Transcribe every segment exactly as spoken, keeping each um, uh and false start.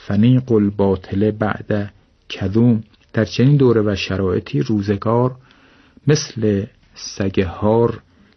فنیق الباطل بعد کذوم. در چنین دوره و شرایطی روزگار مثل سگ هار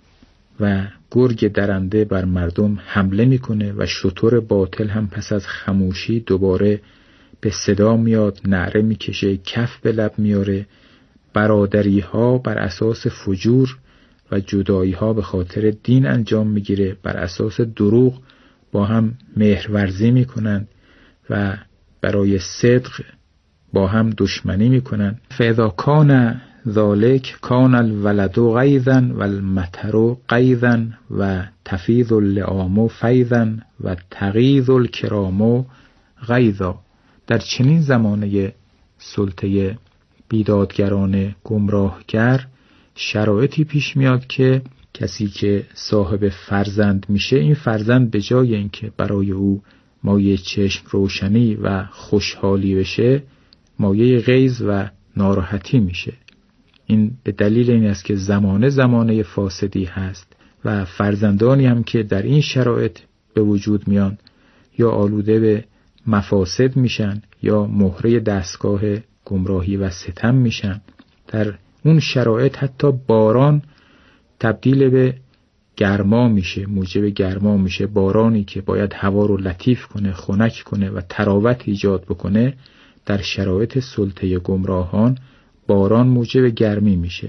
و گرگ درنده بر مردم حمله میکنه و شتر باطل هم پس از خموشی دوباره به صدا میاد، نعره میکشه، کف به لب میاره. برادری ها بر اساس فجور و جدایی ها به خاطر دین انجام میگیره، بر اساس دروغ با هم مهرورزی میکنن و برای صدق با هم دشمنی میکنن. فاذا کان ذالک کان الولد غیظا و المطر غیظا و تفیض اللئام فیضا و تغیظ الکرام غیظا. در چنین زمانه سلطه بیدادگران گمراهگر شرایطی پیش میاد که کسی که صاحب فرزند میشه، این فرزند به جای اینکه برای او مایه چشم روشنی و خوشحالی بشه، مایه غیظ و ناراحتی میشه. این به دلیل این است که زمانه زمانه فاسدی هست و فرزندانی هم که در این شرایط به وجود میان یا آلوده به مفاسد میشن یا مهره دستگاه گمراهی و ستم میشن. در اون شرایط حتی باران تبدیل به گرما میشه، موجب گرما میشه. بارانی که باید هوا رو لطیف کنه، خنک کنه و تراوت ایجاد بکنه، در شرایط سلطه گمراهان باران موجب گرمی میشه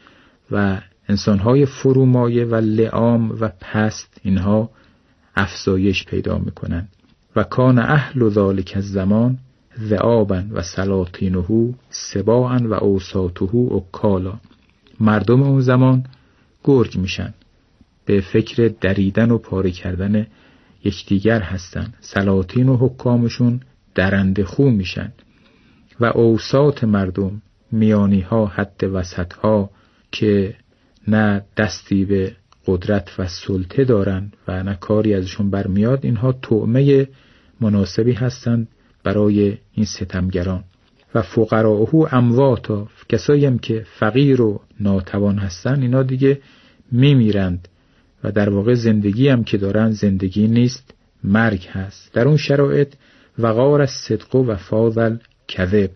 و انسانهای فرومایه و لئام و پست اینها افزایش پیدا میکنن. و کان اهل ذالک الزمان ذئابا و سلاطینه سباعا و اوساطه اکالا. مردم اون زمان گرگ میشن، به فکر دریدن و پاره کردن یکدیگر هستن. سلاطین و حکامشون درنده خو میشن و اوساط مردم، میانی ها، حد وسط ها که نه دستی به قدرت و سلطه دارن و نه کاری ازشون برمیاد، اینها طعمه مناسبی هستند برای این ستمگران. و فقراءه امواتا، کسایی هم که فقیر و ناتوان هستن، اینا دیگه میمیرند و در واقع زندگی هم که دارن زندگی نیست، مرگ هست. در اون شرایط وقار الصدق و فاضل کذب،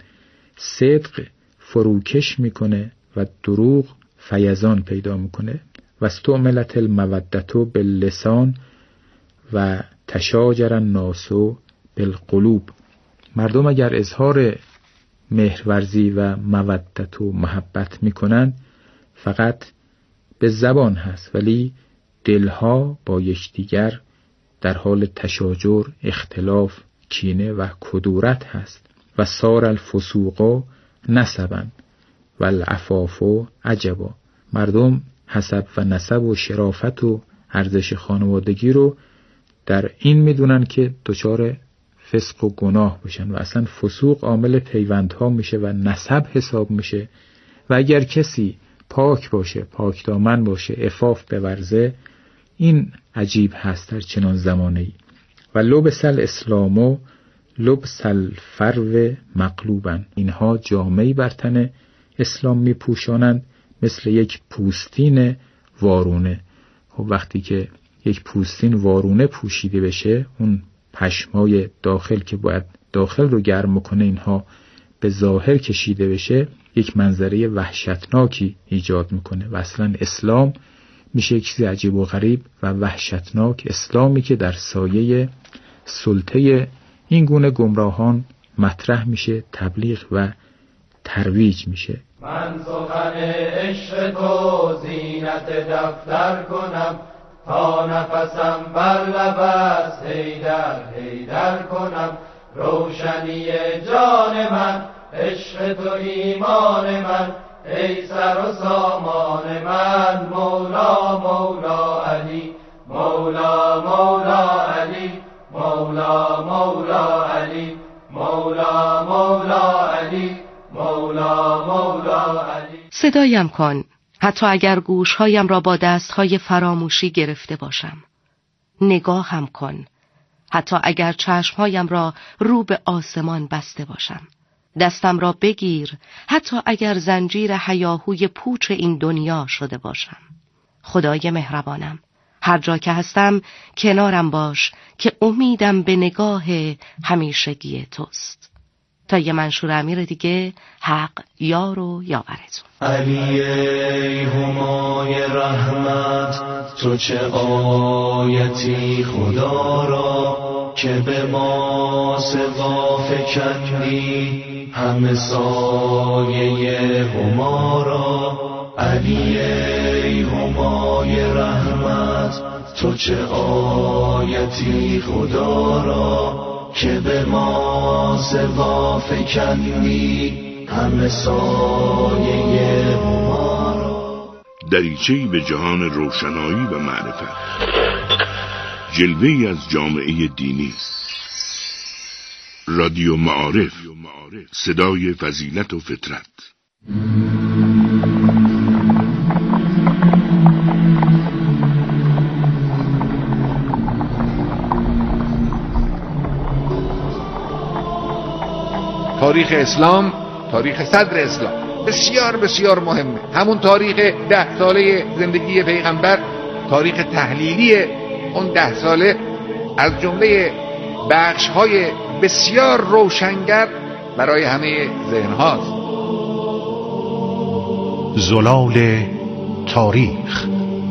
صدق فروکش میکنه و دروغ فیضان پیدا میکنه. و استعملت المودت باللسان و تشاجر الناس بالقلوب. مردم اگر اظهار مهرورزی و مودت و محبت میکنن فقط به زبان هست، ولی دلها با یکدیگر در حال تشاجر، اختلاف، کینه و کدورت هست. و صار الفسوق نسبا و العفاف عجبا. مردم حسب و نسب و شرافت و ارزش خانوادگی رو در این میدونن که دچار فسق و گناه بشن و اصلا فسوق عامل پیوندها میشه و نسب حساب میشه. و اگر کسی پاک باشه، پاک دامن باشه، عفاف بورزه، این عجیب هست در چنان زمانه‌ای. و لبس الاسلام لبس الفرو مقلوبن. اینها جامه‌ای بر تن اسلام میپوشانند مثل یک پوستین وارونه. خب وقتی که یک پوستین وارونه پوشیده بشه، اون پشمای داخل که باید داخل رو گرم کنه اینها به ظاهر کشیده بشه، یک منظره وحشتناکی ایجاد میکنه. و اصلا اسلام میشه یک چیز عجیب و غریب و وحشتناک. اسلامی که در سایه سلطه این گونه گمراهان مطرح میشه، تبلیغ و ترویج میشه. من سخن عشق تو زینت دفتر کنم، تا نفسم بر لب است حیدر حیدر کنم. روشنی جان من عشق تو ایمان من، ای سر و سامان من. مولا مولا علی، مولا مولا علی، مولا مولا علی، مولا مولا علی، مولا مولا علی. صدایم کن، حتی اگر گوشهایم را با دستهای فراموشی گرفته باشم. نگاهم کن، حتی اگر چشمهایم را رو به آسمان بسته باشم. دستم را بگیر، حتی اگر زنجیر هیاهوی پوچ این دنیا شده باشم. خدای مهربانم، هر جا که هستم کنارم باش که امیدم به نگاه همیشگی توست. تا یه منشور امیر دیگه، حق یار و یاورتون. علی ای همای رحمت، تو چه آیتی خدا را که به ما سقا فکندی همه سایه هما را. علی ای همای رحمت، تو چه آیتی خدا را که به ما سقا فکندی همه سایه هما را. دریچه‌ای به جهان روشنایی و معرفت، جلوه‌ای از جامعه دینی. رادیو معارف، صدای فضیلت و فطرت. تاریخ اسلام، تاریخ صدر اسلام بسیار بسیار مهمه. همون تاریخ ده ساله زندگی پیغمبر، تاریخ تحلیلی اون ده ساله از جمله بخش‌های بسیار روشنگر برای همه ذهن هاست. زلال تاریخ.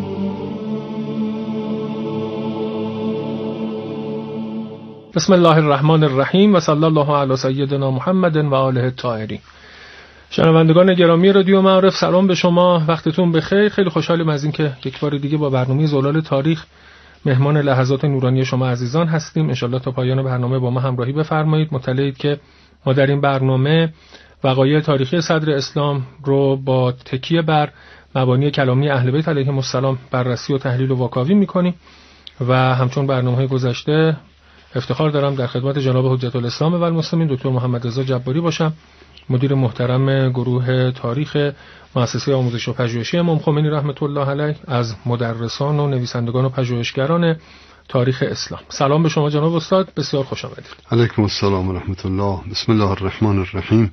بسم الله الرحمن الرحیم و صلی الله علی سیدنا محمد و آله الطاهرین. شنوندگان گرامی رادیو معارف، سلام به شما، وقتتون بخیر. خیلی خوشحالیم از اینکه یک بار دیگه با برنامه زلال تاریخ مهمان لحظات نورانی شما عزیزان هستیم. انشالله تا پایان برنامه با ما همراهی بفرمایید. مطلعید که ما در این برنامه وقایع تاریخی صدر اسلام رو با تکیه بر مبانی کلامی اهل بیت علیهم السلام بررسی و تحلیل و واکاوی می‌کنیم و همچون برنامه‌های گذشته افتخار دارم در خدمت جناب حجت الاسلام و المسلمین دکتر محمد رضا جباری باشم، مدیر محترم گروه تاریخ مؤسسه آموزش و پژوهشی امام خمینی رحمت الله علیه، از مدرسان و نویسندگان و پژوهشگران تاریخ اسلام. سلام به شما جناب استاد، بسیار خوش آمدید. علیکم السلام و رحمت الله. بسم الله الرحمن الرحیم.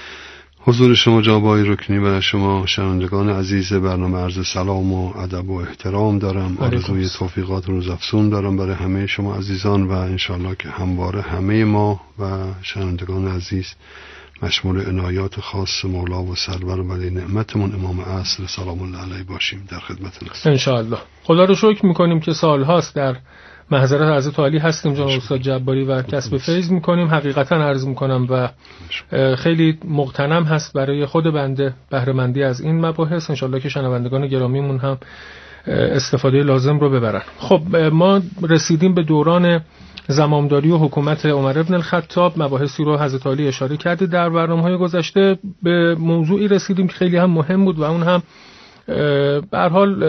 حضور شما جناب آقای رکنی و شما شنوندگان عزیز برنامه عرض سلام و ادب و احترام دارم. آرزوی توفیقات روزافزون دارم برای همه شما عزیزان و انشالله که همواره همه ما و شنوندگان عزیز مشمول عنایات خاص مولا و سرور ولی نعمتمون امام عصر سلام الله علیه باشیم. در خدمتتون هستیم انشالله. خدا رو شکر میکنیم که سالهاست در محضر حضرت عالی هستیم جناب استاد جباری و کسب فیض میکنیم. حقیقتا عرض میکنم و خیلی مغتنم هست برای خود بنده بهره مندی از این مباحث. انشالله که شنوندگان گرامیمون هم استفاده لازم رو ببرن. خب ما رسیدیم به دوران زمامداری و حکومت عمر ابن الخطاب. مباحثی رو حضرت عالی اشاره کردید در برنامه‌های گذشته. به موضوعی رسیدیم که خیلی هم مهم بود و اون هم به هر حال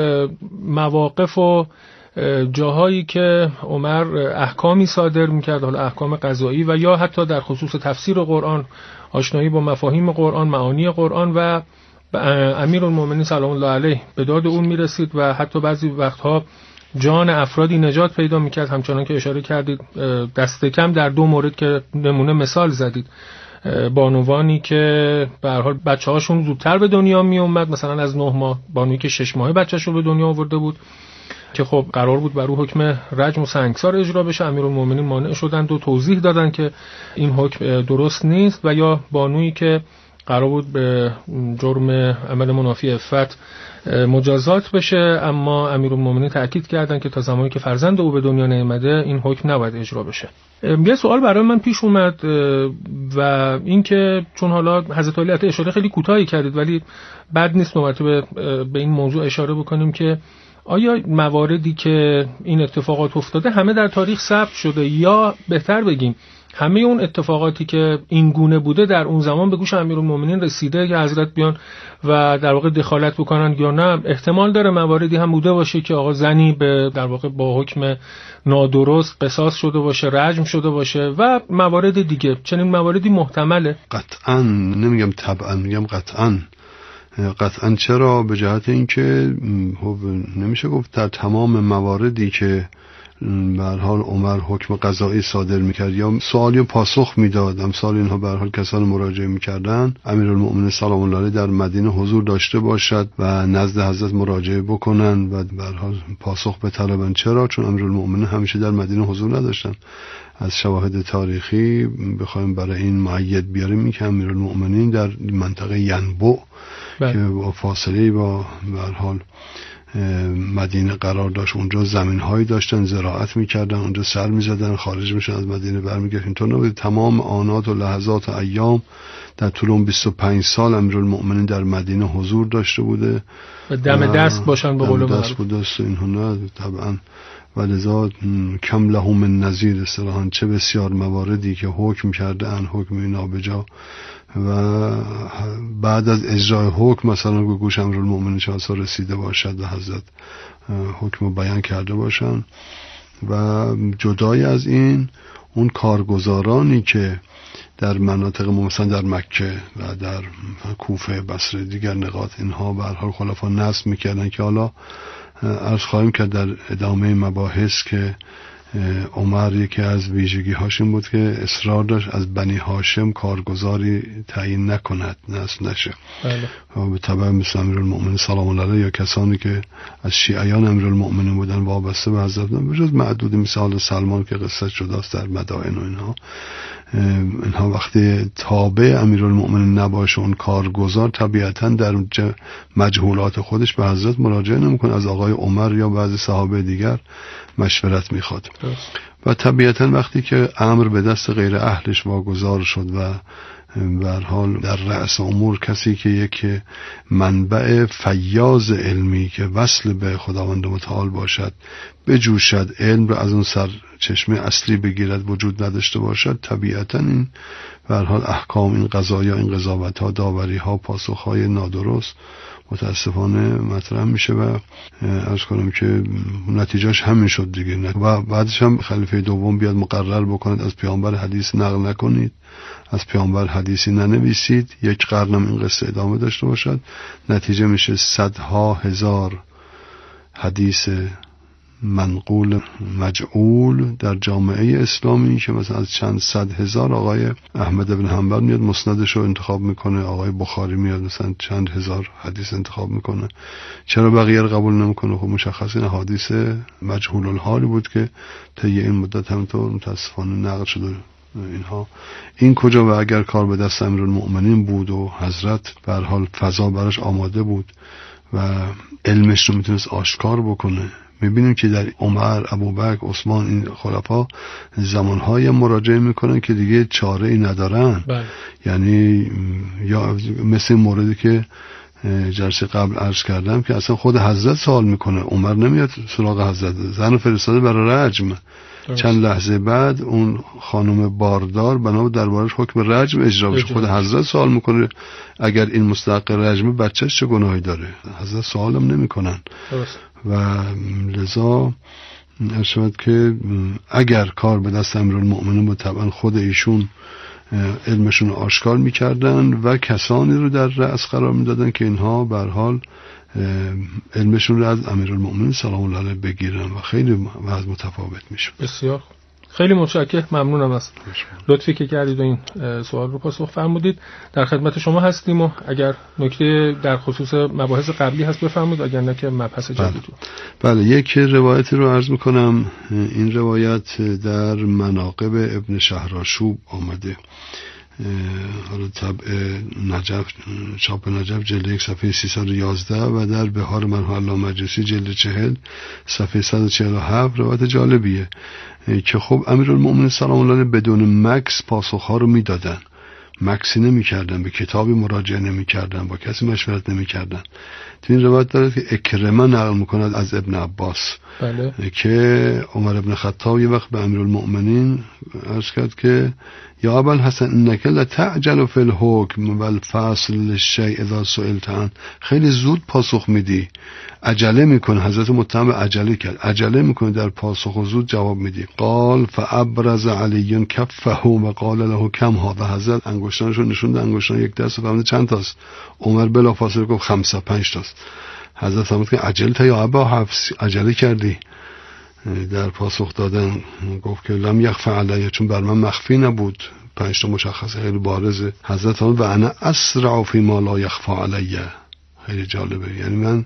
مواقف و جاهایی که عمر احکامی صادر میکرد، حالا احکام قضایی و یا حتی در خصوص تفسیر قرآن، آشنایی با مفاهیم قرآن، معانی قرآن و امیرالمومنین سلام الله علیه به داد اون میرسید و حتی بعضی وقتها جان افرادی نجات پیدا میکرد. همچنان که اشاره کردید دست کم در دو مورد که نمونه مثال زدید، بانوانی که به هر حال بچه‌هاشون زودتر به دنیا می اومد، مثلا از نه ماه، بانویی که شش ماهه بچه‌شو به دنیا آورده بود که خب قرار بود بر او حکم رجم و سنگسار اجرا بشه، امیرالمومنین مانع شدند و توضیح دادند که این حکم درست نیست. و یا بانویی که قرار بود به جرم عمل منافی عفت مجازات بشه، اما امیرالمومنین تأکید کردند که تا زمانی که فرزند او به دنیا نیامده این حکم نباید اجرا بشه. یه سوال برای من پیش اومد و این که چون حالا حضرت علی اشاره خیلی کوتاهی کردید ولی بد نیست مرتبه به این موضوع اشاره بکنیم که آیا مواردی که این اتفاقات افتاده همه در تاریخ ثبت شده، یا بهتر بگیم همه اون اتفاقاتی که این گونه بوده در اون زمان به گوش امیرالمومنین رسیده که حضرت بیان و در واقع دخالت بکنن، یا نه احتمال داره مواردی هم بوده باشه که آقا زنی به در واقع با حکم نادرست قصاص شده باشه، رجم شده باشه و موارد دیگه؟ چنین مواردی محتمله؟ قطعا نمیگم طبعا، میگم قطعا. قطعا چرا؟ به جهت اینکه نمیشه گفت در تمام مواردی که به هر حال عمر حکم قضایی صادر میکرد یا سوالی پاسخ میداد، امثال اینها به هر حال کسان مراجعه میکردن، امیرالمؤمنین سلام الله علیه در مدینه حضور داشته باشد و نزد حضرت مراجعه بکنن و به هر حال پاسخ بطلبن. چرا؟ چون امیرالمؤمنین همیشه در مدینه حضور نداشتن. از شواهد تاریخی بخوایم برای این مؤید بیاریم که امیرالمؤمنین در منطقه ینبع که با فاصله با به هر حال مدینه قرار داشت، اونجا زمین‌هایی داشتن، زراعت می‌کردن، اونجا سر می‌زدن، خارج می‌شدن از مدینه برمیگشتن. اینطور نبود. تمام آنات و لحظات و ایام در طول اون بیست و پنج سال امیرالمؤمنین در مدینه حضور داشته بوده و دم دست باشن به قول معروف. دست بود دست اینها نه طبعا. ولذا کم له من نظیر اصطلاحاً، چه بسیار مواردی که حکم کرده ان حکم اینا بجا و بعد از اجرای حکم مثلا به گوش امیرالمؤمنین شاسا رسیده باشد و حضرت حکم بیان کرده باشن. و جدای از این اون کارگزارانی که در مناطق مثلا در مکه و در کوفه، بصره، دیگر نقاط اینها به هر حال خلفا نصب میکردن که حالا عرض خواهیم کرد در ادامه مباحث که عمر یکی از ویژگی هاش این بود که اصرار داشت از بنی هاشم کارگزاری تعیین نکند، نصب نشه. بله. و به تبع مثل امیرالمؤمنین سلام الله علیه یا کسانی که از شیعیان امیرالمؤمنین بودن وابسته به حضرت، بجز معدودی مثل سلمان که قصه جداست در مدائن و اینها، اینها وقتی تابع امیرالمؤمنین نباشه اون کارگزار طبیعتا در مجهولات خودش به حضرت مراجعه نمیکنه، از آقای عمر یا بعضی صحابه دیگر مشورت میخواد. و طبیعتا وقتی که امر به دست غیر اهلش واگذار شد و به هر حال در رأس امور کسی که یک منبع فیاض علمی که وصل به خداوند متعال باشد بجوشد، علم رو از اون سر چشمه اصلی بگیرد، وجود نداشته باشد، طبیعتا این به هر حال احکام، این قضایا، این قضاوت‌ها، داوری‌ها، پاسخ‌های نادرست متاسفانه مطرح میشه و عرض کنم که نتیجهش همین شد دیگه. و بعدش هم خلیفه دوم بیاد مقرر بکند از پیامبر حدیث نقل نکنید، از پیامبر حدیثی ننویسید، یک قرنم این قصه ادامه داشته باشد. نتیجه میشه صدها هزار حدیث منقول مجعول در جامعه اسلامی که مثلا از چند صد هزار آقای احمد بن حنبل میاد مسندش رو انتخاب میکنه، آقای بخاری میاد مثلا چند هزار حدیث انتخاب میکنه، چرا بقیه رو قبول نمیکنه؟ خب مشخص این حدیث مجهول الحال بود که طی این مدت همینطور متاسفانه نقل شده. اینها این کجا؟ و اگر کار به دست امیرالمؤمنین بود و حضرت به هر حال فضا براش آماده بود و علمش رو میتونست آشکار بکنه. میبینیم که در عمر، ابوبکر، عثمان، این خلفا زمانهای مراجعه میکنن که دیگه چاره ای ندارن. بله. یعنی یا مثل موردی که جلسه قبل عرض کردم که اصلا خود حضرت سوال میکنه، عمر نمیاد سراغ حضرت، زن فرستاده برای رجم. چند لحظه بعد اون خانم باردار بنا دربارش حکم رجم اجرا بشه، خود حضرت سوال میکنه اگر این مستحق رجم بچه‌ش چه گناهی داره؟ حضرت سوالم نمیکنن. و لذا ارشد که اگر کار به دست امیرالمؤمنین بود طبعا خود ایشون علمشون آشکار میکردن و کسانی رو در رأس قرار میدادن که اینها به هر حال علمشون رو از امیرالمؤمنین سلام الله علیه بگیرن و خیلی وضع متفاوت میشه. بسیار خیلی متشکرم، ممنونم از لطفی که کردید و این سوال رو پاسخ فرمودید. در خدمت شما هستیم و اگر نکته در خصوص مباحث قبلی هست بفرمایید، اگر نه که مبحث جدید رو. بله، یک روایتی رو عرض میکنم. این روایت در مناقب ابن شهرآشوب آمده، حالا طبع نجف، چاپ نجف جلد یک صفحه سیصد و یازده و در بهار مرحوم علامه مجلسی جلد چهل صفحه صد و چهل و هفت روایت جالبیه که خب امیرالمؤمنین سلام الله علیه بدون مکس پاسخها رو میدادن، مکسی نمی کردن، به کتابی مراجعه نمی کردن، با کسی مشورت نمی کردن. تو این روایت داره که اکرمه نقل میکند از ابن عباس. بله. که عمر ابن خطاب یه وقت به امیرالمؤمنین عرض کرد که یا ابا الحسن انک لتعجل فی الحکم والفصل للشیء اذا سئلت عنه، خیلی زود پاسخ میدی، عجله میکنه. حضرت متهم عجله کرد، عجله میکنه در پاسخ و زود جواب میدی. قال فابرز علی کفه و قال له کم ها، و حضرت انگشتانش رو نشوند، انگشتان یک دست فهمید چند تاست. عمر بلافاصله گفت خمسه، پنج تاست. حضرت فرمود که عجلت یا ابا حفص، عجله کردی. در پاسخ دادن گفت که لم یخفى علیه، چون بر من مخفی نبود. پنج تا مشخصه خیلی بارزه. حضرت و انا اسرع فی ما لا یخفى علیه، خیلی جالبه. یعنی من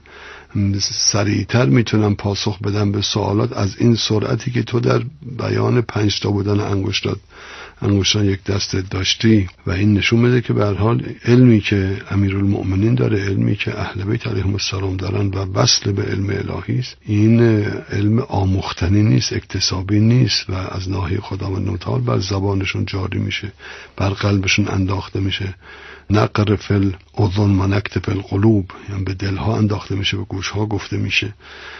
سریعتر میتونم پاسخ بدم به سوالات از این سرعتی که تو در بیان پنج تا بودن انگشتات انگشتان یک دستت داشتی. و این نشون میده که به هر حال علمی که امیرالمؤمنین داره، علمی که اهل بیت علیهم السلام دارن و وصل به علم الهی است، این علم آموختنی نیست، اکتسابی نیست و از ناحیه خداوند متعال بر زبانشون جاری میشه، بر قلبشون انداخته میشه. نقر فل اذن و نکت فل قلوب، یعنی به دلها انداخته میشه، به گوشها گفته میشه.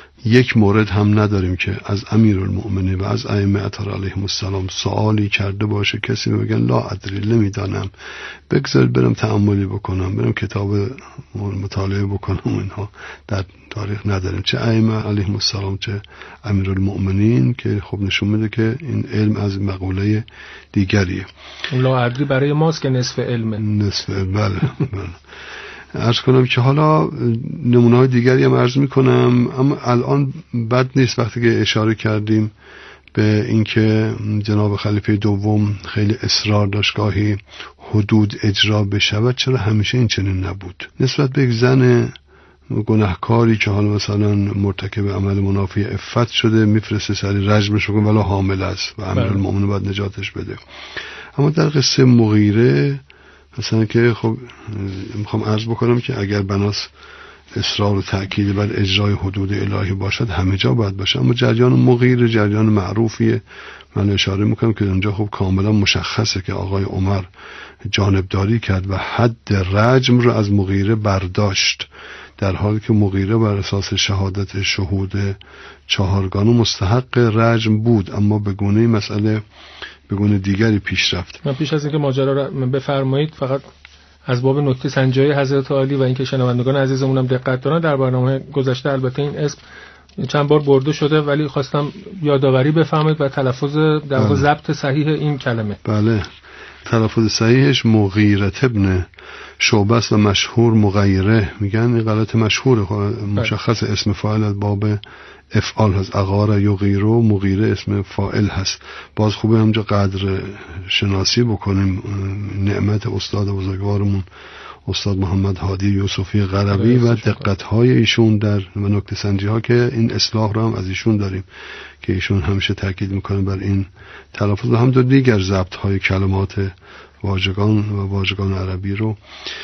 یک مورد هم نداریم که از امیرالمؤمنین و از ائمه اطهار علیهم السلام سوالی کرده باشه کسی بگن لا ادری، نمیدانم، بگذارید برم تأملی بکنم، برم کتاب مطالعه بکنم. اینها در تاریخ نداریم، چه ائمه علیهم السلام چه امیرالمؤمنین، که خب نشون میده که این علم از مقوله دیگریه. لا ادری برای ماست که نصف علمه. نصف علم، بله بله. عرض کنم که حالا نمونه های دیگری هم عرض میکنم، اما الان بد نیست وقتی که اشاره کردیم به اینکه جناب خلیفه دوم خیلی اصرار داشت گاهی حدود اجرا بشود. چرا همیشه این چنین نبود؟ نسبت به یک زن گناهکاری که حالا مثلا مرتکب عمل منافی عفت شده، میفرسته سری رجمش بکنه ولی حامل است و امیرالمؤمنین باید نجاتش بده. اما در قصه مغیره مثلا که خب میخوام عرض بکنم که اگر بناس اصرار و تأکید بر اجرای حدود الهی باشد همه جا باید باشه، اما جریان مغیره جریان معروفیه. من اشاره میکنم که اونجا خب کاملا مشخصه که آقای عمر جانبداری کرد و حد رجم رو از مغیره برداشت، در حالی که مغیره بر اساس شهادت شهود چهارگانه مستحق رجم بود، اما به گونه مسئله به گونه دیگری پیش رفت. من پیش از اینکه ماجرا رو بفرمایید فقط از باب نکته سنجی حضرت عالی و اینکه شنوندگان عزیزمون هم دقت دارن، در برنامه گذشته البته این اسم چند بار برده شده ولی خواستم یادآوری بفرمایید و تلفظ در واقع ضبط صحیح این کلمه. بله، تلفظ صحیحش مغیره ابن شعبه است و مشهور مغیره میگن. این غلط مشهوره، مشخص اسم فاعل از باب افعال هست. اغار یغیرو، مغیره اسم فاعل هست. باز خوبه همجا قدر شناسی بکنیم نعمت استاد بزرگوارمون استاد محمد هادی یوسفی غربی و دقت‌های ایشون در و نکته سنجی ها که این اصلاح رو هم از ایشون داریم که ایشون همیشه تاکید میکنه بر این تلفظ و هم دو دیگر ضبط های کلمات واژگان و واژگان عربی رو.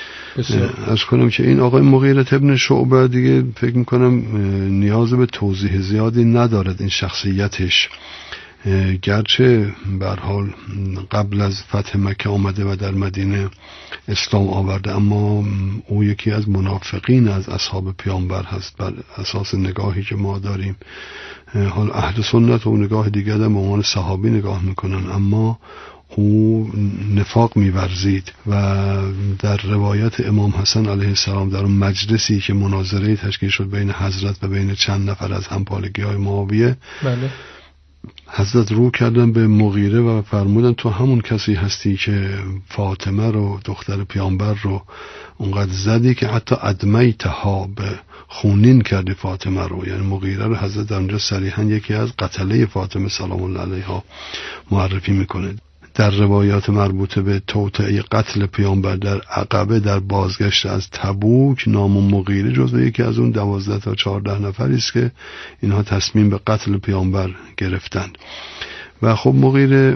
از کنم که این آقای مغیره ابن شعبه دیگه فکر میکنم نیاز به توضیح زیادی ندارد این شخصیتش، گرچه به هر حال قبل از فتح مکه آمده و در مدینه اسلام آورده، اما او یکی از منافقین از اصحاب پیامبر هست بر اساس نگاهی که ما داریم. حال اهل سنت و نگاه دیگر در عنوان صحابی نگاه میکنن، اما او نفاق می‌ورزید و در روایت امام حسن علیه السلام در اون مجلسی که مناظره تشکیل شد بین حضرت و بین چند نفر از همپالگی‌های معاویه، بله، حضرت رو کردن به مغیره و فرمودن تو همون کسی هستی که فاطمه رو دختر پیامبر رو اونقدر زدی که حتی ادمیتها به خونین کردی فاطمه رو. یعنی مغیره رو حضرت در اونجا صریحا یکی از قتله فاطمه سلام الله علیها معرفی میکنه. در روایات مربوطه به توطئه قتل پیامبر در عقبه در بازگشت از تبوک، نام مغیره جزو یکی از اون دوازده تا چهارده نفری است که اینها تصمیم به قتل پیامبر گرفتند. و خب مغیره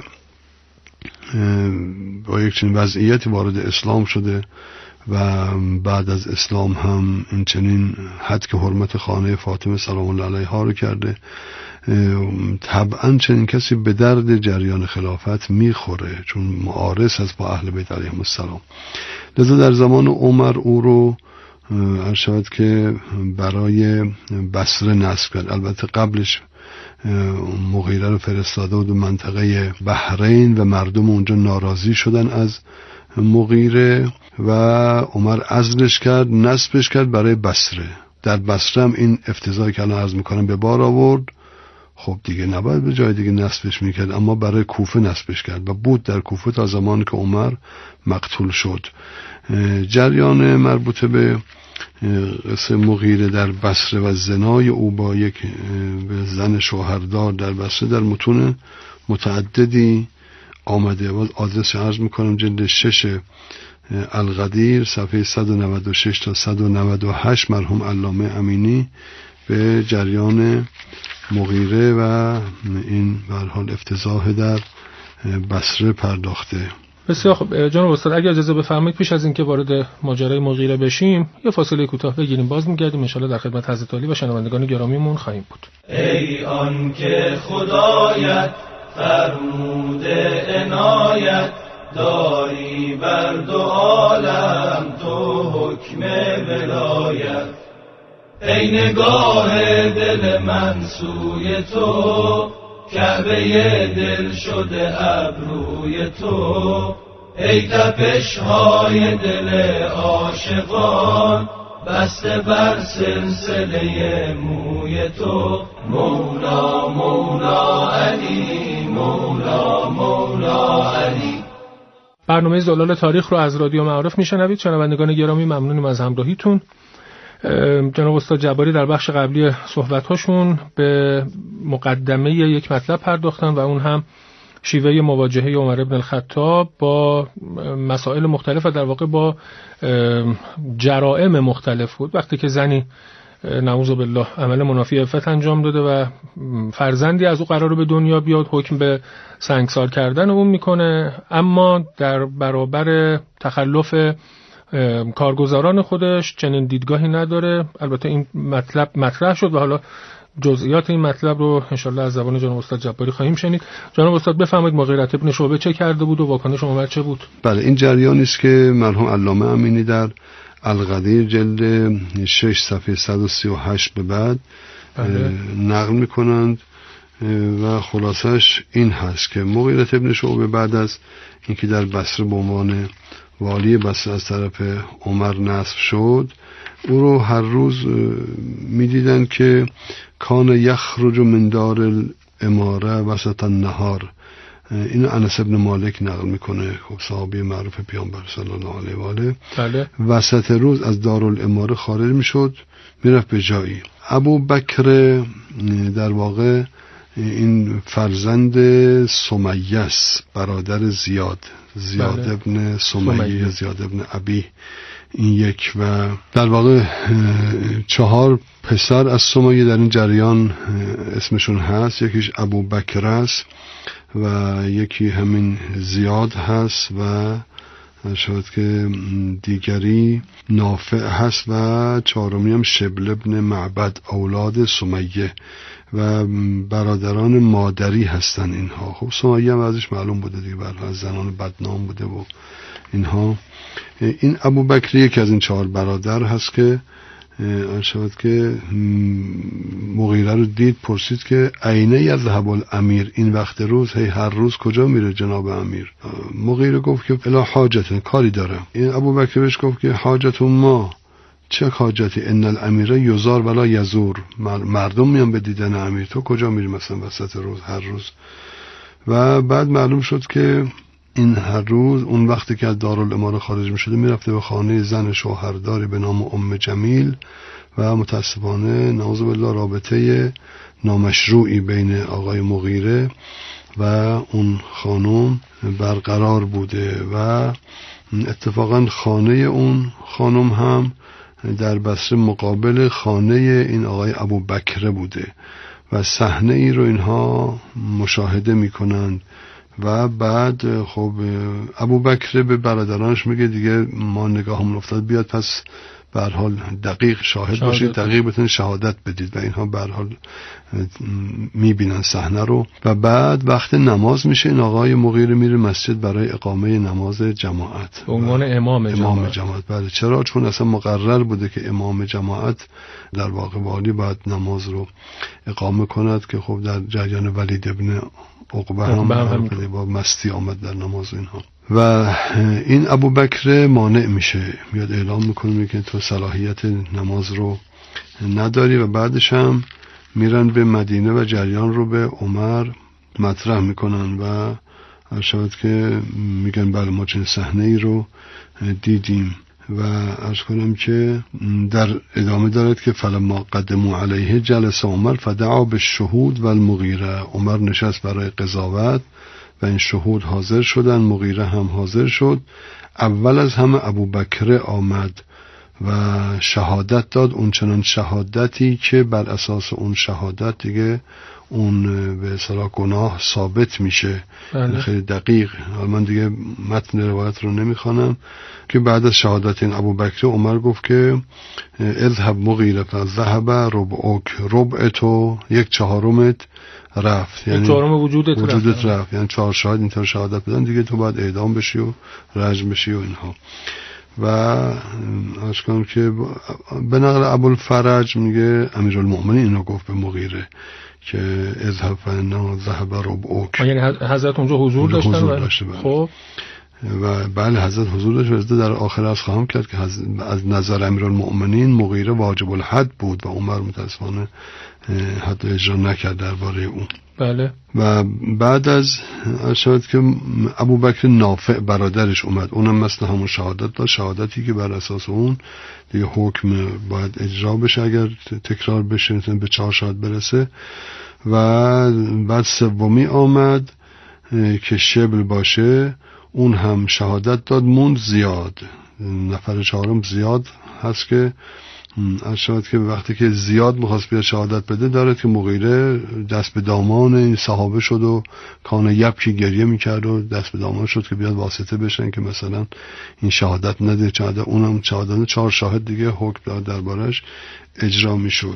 با یک چنین وضعیتی وارد اسلام شده و بعد از اسلام هم این چنین حد که حرمت خانه فاطمه سلام الله علیها رو کرده. طبعا چنین کسی به درد جریان خلافت میخوره چون معارض هست با اهل بیت علیهم السلام. لذا در زمان عمر او رو عرض شود که برای بصره نصب کرد. البته قبلش مغیره رو فرستاده بود منطقه بحرین و مردم اونجا ناراضی شدن از مغیره و عمر عزلش کرد، نصبش کرد برای بصره. در بصره هم این افتضاحی که الان عرض میکنم به بار آورد. خب دیگه نباید به جای دیگه نصبش میکرد، اما برای کوفه نصبش کرد و بود در کوفه تا زمانی که عمر مقتول شد. جریان مربوط به قصه مغیره در بصره و زنای او با یک زن شوهردار در بصره در متون متعددی آمده. باز آدرس عرض میکنم، جلد شش القدیر صفحه صد و نود و شش تا صد و نود و هشت مرحوم علامه امینی به جریان مغیره و این به هر حال افتضاح در بصره پرداخته. بسیار خب جناب استاد، اگه اجازه بفرمایید پیش از اینکه وارد ماجرای مغیره بشیم یه فاصله کوتاه بگیریم، باز میگردیم ان شاءالله در خدمت حضرت علی و شنوندگان گرامیمون خواهیم بود. ای آن که خدایت فرموده عنایت داری بر دو عالم تو حکم ولایت، ای نگاه دل من سوی تو کعبه دل شده ابروی تو، ای تپش های دل عاشقان بسته بر سلسله موی تو، مولا مولا علی مولا مولا علی. برنامه زلال تاریخ رو از رادیو معارف میشنوید. شنوندگان گرامی ممنونیم از همراهیتون. جناب استاد جباری در بخش قبلی صحبت‌هاشون به مقدمه یک مطلب پرداختن و اون هم شیوه مواجهه عمر بن الخطاب با مسائل مختلف و در واقع با جرائم مختلف بود. وقتی که زنی نعوذ بالله عمل منافی عفت انجام داده و فرزندی از او قراره به دنیا بیاد، حکم به سنگسار کردن اون میکنه، اما در برابر تخلف کارگزاران خودش چنین دیدگاهی نداره. البته این مطلب مطرح شد و حالا جزئیات این مطلب رو انشالله از زبان جناب استاد جباری خواهیم شنید. جناب استاد بفرمایید مغیره ابن شعبه چه کرده بود و واکنش عمر چه بود؟ بله، این جریانی است که مرحوم علامه امینی در القدیر جلد شش صفحه صد و سی و هشت به بعد بله. نقل میکنند و خلاصش این هست که مغیره ابن شعبه بعد از اینکه در بصره به عنوان والی بصره از طرف عمر نصب شد، او رو هر روز میدیدن که کان یخرج من دار الاماره وسط النهار. این انس ابن مالک نقل میکنه، خب صحابی معروف پیامبر صلی الله علیه و آله. بله. وسط روز از دارالاماره خارج میشد میرفت به جایی. ابو بکر در واقع این فرزند سمیه است، برادر زیاد زیاد بله. ابن سمیه زیاد ابن ابی این یک، و در واقع چهار پسر از سمیه در این جریان اسمشون هست. یکیش ابو بکر است و یکی همین زیاد هست و شاید که دیگری نافع هست و چهارمی هم شبل ابن معبد اولاد سمیه و برادران مادری هستن اینها. خب سمیه هم ازش معلوم بوده دیگه، برای زنان بدنام بوده و اینها. این ابو بکر یکی از این چهار برادر هست که شاید که مغیره رو دید، پرسید که اینه یذهب الامیر، این وقت روز هی هر روز کجا میره جناب امیر؟ مغیره گفت که الا حاجت، کاری دارم. این ابو بکر بهش گفت که حاجت ما، چه حاجتی؟ ان الامیر یزار ولا یزور، مردم میان به دیدن امیر، تو کجا میری مثلا وسط روز هر روز؟ و بعد معلوم شد که این هر روز اون وقتی که از دارالاماره خارج می شده می رفته به خانه زن شوهرداری به نام ام جمیل و متاسفانه نعوذ بالله رابطه نامشروعی بین آقای مغیره و اون خانم برقرار بوده و اتفاقا خانه اون خانم هم در بصره مقابل خانه این آقای ابو بکر بوده و صحنه ای رو اینها مشاهده می کنند. و بعد خب ابو بکر به برادرانش میگه دیگه ما نگاهمون افتاد، بیاد پس به هر حال دقیق شاهد باشید، دقیق بتونید شهادت بدید. و اینها به هر حال میبینن صحنه رو. و بعد وقت نماز میشه، این آقای مغیره میره مسجد برای اقامه نماز جماعت به عنوان امام جماعت. امام جماعت بله. چرا؟ چون اصلا مقرر بوده که امام جماعت در واقع والی باید نماز رو اقامه کند که خب در جریان ولید ابن عقبه هم, هم با مستی آمد در نماز اینها. و این ابو بکر مانع میشه، میاد اعلام میکنه که تو صلاحیت نماز رو نداری و بعدش هم میرن به مدینه و جریان رو به عمر مطرح میکنن و شاید که میگن بله ما چنین صحنه ای رو دیدیم. و عرض کنم که در ادامه دارد که فلما قدموا علیه جلس عمر فدعا بالشهود و المغیره. عمر نشست برای قضاوت و این شهود حاضر شدن، مغیره هم حاضر شد. اول از همه ابوبکر آمد و شهادت داد، اون چنان شهادتی که بر اساس اون شهادت دیگه اون به اصطلاح گناه ثابت میشه. بله. خیلی دقیق. من دیگه متن روایت رو نمیخوانم که بعد از شهادت این ابوبکر عمر گفت که اذهب مغیره فذهب ربعک، ربع تو یک چهارمت رفت، یعنی چهارم وجودت, وجودت رفت. رفت یعنی چهار شاهد اینطور شهادت بدن دیگه تو باید اعدام بشی و رجم بشی و اینها. و اشکام که به نقل ابوالفرج میگه امیرالمؤمنین اینو گفت به مغیره که اذهب فانه ذهب ربعک، یعنی حضرت اونجا حضور داشتن. حضور داشته خب و بله حضرت حضور داشت. در آخر از خواهم کرد که از نظر امیرالمؤمنین مغیره واجب الحد بود و عمر متاسفانه حد اجرا نکرد درباره اون. بله. و بعد از شاید که ابوبکر نافع برادرش اومد، اونم مثل همون شهادت داد، شهادتی که بر اساس اون دیگه حکم باید اجرا بشه اگر تکرار بشه به چهار شهادت برسه. و بعد سومی آمد که شبل باشه، اون هم شهادت داد، موند زیاد. نفر چهارم زیاد هست که ارشاد که وقتی که زیاد می‌خواست بیاد شهادت بده دارد که مغیره دست به دامان این صحابه شد و کان یبکی گریه میکرد و دست به دامان شد که بیاد واسطه بشن که مثلا این شهادت نده. چهادت اونم شهادت چهار شاهد دیگه حکم داد دربارش اجرا میشد.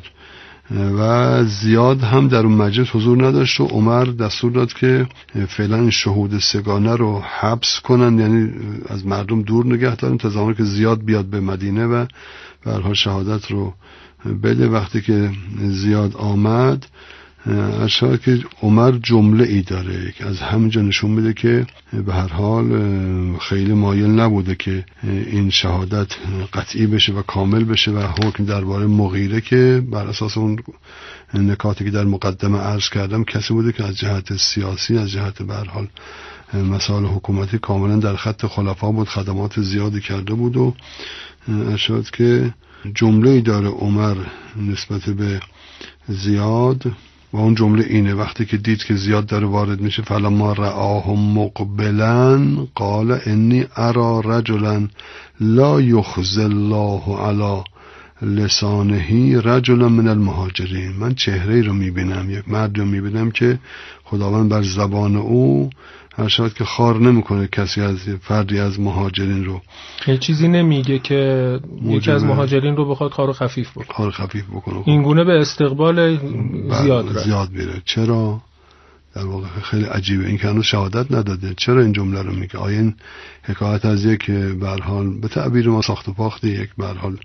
و زیاد هم در اون مجلس حضور نداشت و عمر دستور داد که فعلا شهود سگانه رو حبس کنن، یعنی از مردم دور نگه دارن تا زمانی که زیاد بیاد به مدینه و به هر حال شهادت رو بده. وقتی که زیاد آمد اشاره که عمر جمله ای داره که از همینجا نشون میده که به هر حال خیلی مایل نبوده که این شهادت قطعی بشه و کامل بشه و حکم درباره مغیره که بر اساس اون نکاتی که در مقدمه عرض کردم کسی بوده که از جهت سیاسی، از جهت به هر حال مسائل حکومتی کاملا در خط خلفا بود، خدمات زیادی کرده بود. و اشاره که جمله ای داره عمر نسبت به زیاد و اون جمله اینه: وقتی که دید که زیاد داره وارد میشه فلما رآه مقبلا قال انی ارى رجلا لا یخزی الله علی لسانه رجلا من المهاجرین. من چهره رو میبینم، یک مرد رو میبینم که خداوند بر زبان او هر شاید که خار نمیکنه کسی از فردی از مهاجرین رو. هیچ چیزی نمیگه که یکی از مهاجرین رو بخواد خار خفیف بکنه. خار خفیف بکنه. این گونه به استقبال زیاد رفت. زیاد میره. چرا؟ در واقع خیلی عجیبه این که هنوز شهادت نداده. چرا این جمله رو میگه؟ آیا این حکایت از یک به هر حال به تعبیر ما ساخت و پاخت یک به هر حال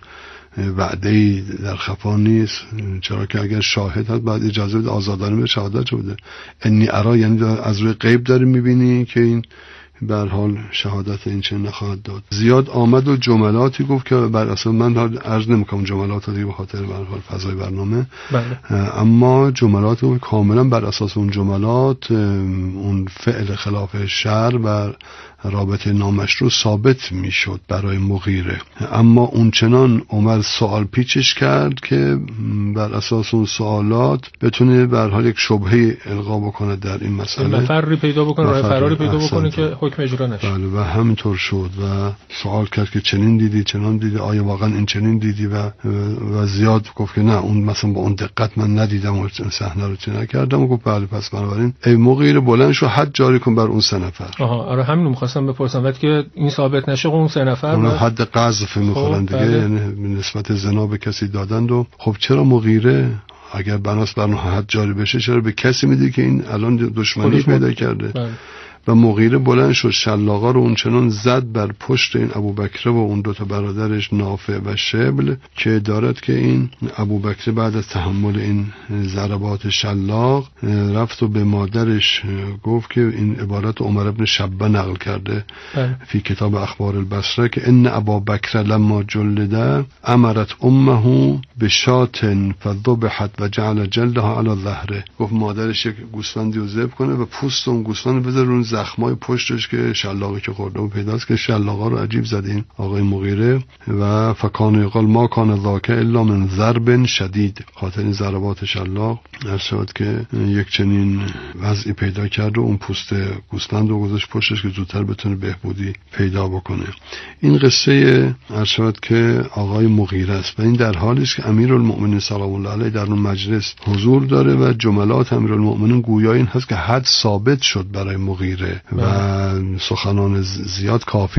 وعده‌ای در خفا نیست؟ چرا که اگر شاهد هست بعد اجازه بده آزادانه به شهادت بده. انی ارا یعنی از روی غیب داری میبینی که این به هر حال شهادت این چه نخواهد داد. زیاد آمد و جملاتی گفت که بر اساس من عرض نمیکنم جملات دیگه به خاطر به هر حال فضای برنامه. بله. اما جملات رو کاملا بر اساس اون جملات اون فعل خلاف شرع و رابطه نامشروع ثابت میشد برای مغیره. اما اون چنان عمر سوال پیچش کرد که بر اساس اون سوالات بتونه به هر حال یک شبهه القا بکنه در این مسئله، مفری پیدا بکنه، راه فراری پیدا بکنه که حکم اجرا نشه. بله. و همینطور شد و سوال کرد که چنین دیدی، چنان دیدی، آیا واقعا این چنین دیدی؟ و و زیاد گفت که نه اون مثلا با اون دقت من ندیدم و صحنه رو چه نکردم. و گفت بله پس بنابراین ای مغیره بلند شو حد جاری کن بر اون سه نفر. آها آره همین می‌خواستم بپرسم. وقتی که این ثابت نشه اون سه نفر اون حد قذف می‌خورن دیگه، یعنی نسبت زنا به کسی دادند. و خب چرا مغیره اگر بناس بر حد جاری بشه چرا به کسی میدی که این الان دشمنی پیدا کرده؟ بله. و مغیره بلند شد شلاقا رو اونچنان زد بر پشت این ابوبکر و اون دوتا برادرش نافع و شبل که دارد که این ابوبکر بعد از تحمل این ضربات شلاق رفت و به مادرش گفت که این عبارت عمر ابن شبه نقل کرده فی کتاب اخبار البصره که ان ابابکر لما جلده امرت امه بشات فذبحت و جعل جلدها علی ظهره. گفت مادرش یک گوسفندی رو ذبح کنه و پوست اون گوسفند بذاره رو زخمای پشتش که شلاقی که خورده و پیداست که شلاقا رو عجیب زدین آقای مغیره. و فکان یقال ما کان ذاک الا من ضرب شدید، خاطر این ضربات شلاق ارشاد که یک چنین وضعی پیدا کرد و اون پوست گوسفند رو گذاشت پشتش که زودتر بتونه بهبودی پیدا بکنه. این قصه ارشاد که آقای مغیره است و این در حالی است که امیرالمؤمنین سلام الله علیه در اون مجلس حضور داره و جملات امیرالمؤمنین گویا این هست که حد ثابت شد برای مغیره و سخنان زیاد کافی